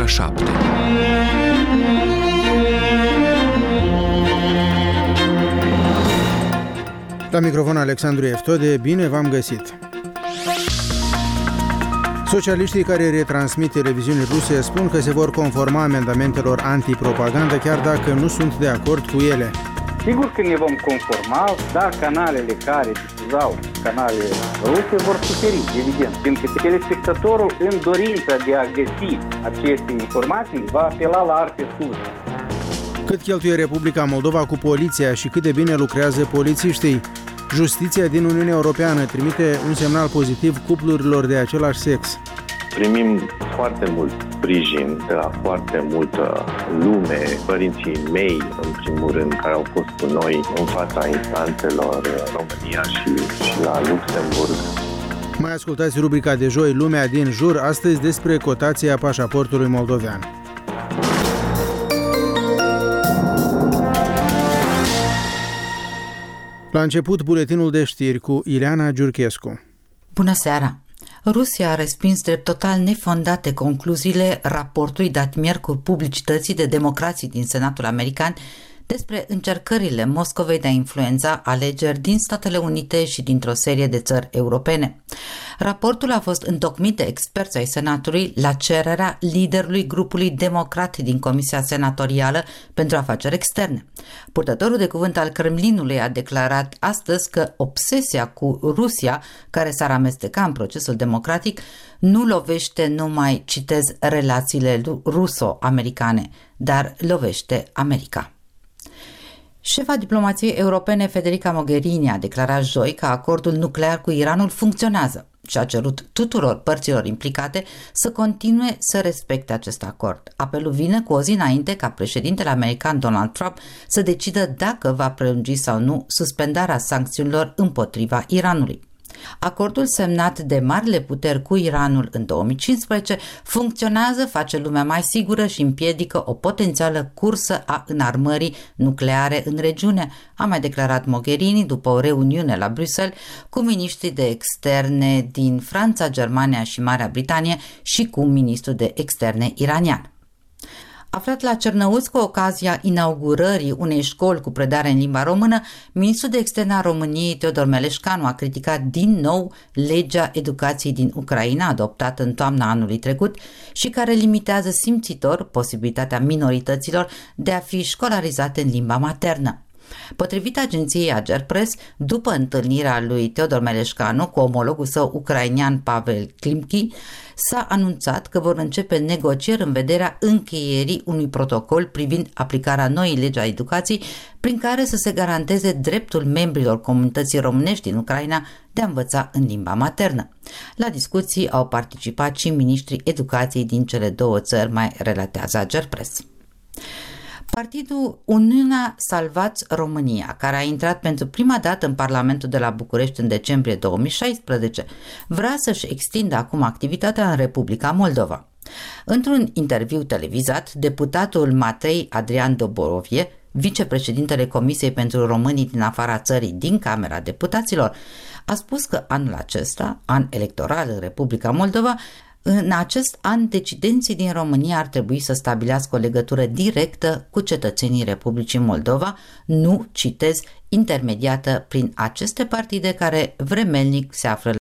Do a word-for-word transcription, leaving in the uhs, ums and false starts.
șapte. La microfon Alexandru Eftode, bine v-am găsit! Socialiștii care retransmit televiziunii ruse spun că se vor conforma amendamentelor antipropagandă chiar dacă nu sunt de acord cu ele. Sigur că ne vom conforma, dar canalele care difuzau canalele ruse vor suferi, evident, pentru că telespectatorul, în dorința de a găsi aceste informații, va apela la alte surse. Cât cheltuie Republica Moldova cu poliția și cât de bine lucrează polițiștii? Justiția din Uniunea Europeană trimite un semnal pozitiv cuplurilor de același sex. Primim foarte mult sprijin de la foarte multă lume, părinții mei, în primul rând, care au fost cu noi în fața instanțelor în România și, și la Luxemburg. Mai ascultați rubrica de joi, Lumea din jur, astăzi despre cotația pașaportului moldovean. La început, buletinul de știri cu Ileana Giurchescu. Bună seara! Rusia a respins drept total nefondate concluziile raportului dat miercuri publicității de democrații din Senatul American despre încercările Moscovei de a influența alegeri din Statele Unite și dintr-o serie de țări europene. Raportul a fost întocmit de experți ai Senatului la cererea liderului grupului democrat din Comisia Senatorială pentru Afaceri Externe. Purtătorul de cuvânt al Kremlinului a declarat astăzi că obsesia cu Rusia, care s-ar amesteca în procesul democratic, nu lovește numai, citez, relațiile ruso-americane, dar lovește America. Șefa diplomației europene Federica Mogherini a declarat joi că acordul nuclear cu Iranul funcționează și a cerut tuturor părților implicate să continue să respecte acest acord. Apelul vine cu o zi înainte ca președintele american Donald Trump să decidă dacă va prelungi sau nu suspendarea sancțiunilor împotriva Iranului. Acordul semnat de marile puteri cu Iranul în două mii cincisprezece funcționează, face lumea mai sigură și împiedică o potențială cursă a înarmării nucleare în regiune, a mai declarat Mogherini după o reuniune la Bruxelles cu miniștrii de externe din Franța, Germania și Marea Britanie și cu ministrul de externe iranian. Aflat la Cernăuți cu ocazia inaugurării unei școli cu predare în limba română, ministrul de externe a României, Teodor Meleșcanu, a criticat din nou legea educației din Ucraina, adoptată în toamna anului trecut și care limitează simțitor posibilitatea minorităților de a fi școlarizate în limba maternă. Potrivit agenției Agerpres, după întâlnirea lui Teodor Meleșcanu cu omologul său ucrainean Pavel Klimki, s-a anunțat că vor începe negocieri în vederea încheierii unui protocol privind aplicarea noii legi a educației, prin care să se garanteze dreptul membrilor comunității românești din Ucraina de a învăța în limba maternă. La discuții au participat și miniștrii educației din cele două țări, mai relatează Agerpres. Partidul Uniunea Salvați România, care a intrat pentru prima dată în Parlamentul de la București în decembrie două mii șaisprezece, vrea să-și extindă acum activitatea în Republica Moldova. Într-un interviu televizat, deputatul Matei Adrian Doborovie, vicepreședintele Comisiei pentru Românii din afara țării din Camera Deputaților, a spus că anul acesta, an electoral în Republica Moldova, în acest an, decidenții din România ar trebui să stabilească o legătură directă cu cetățenii Republicii Moldova, nu, citez, intermediată prin aceste partide care vremelnic se află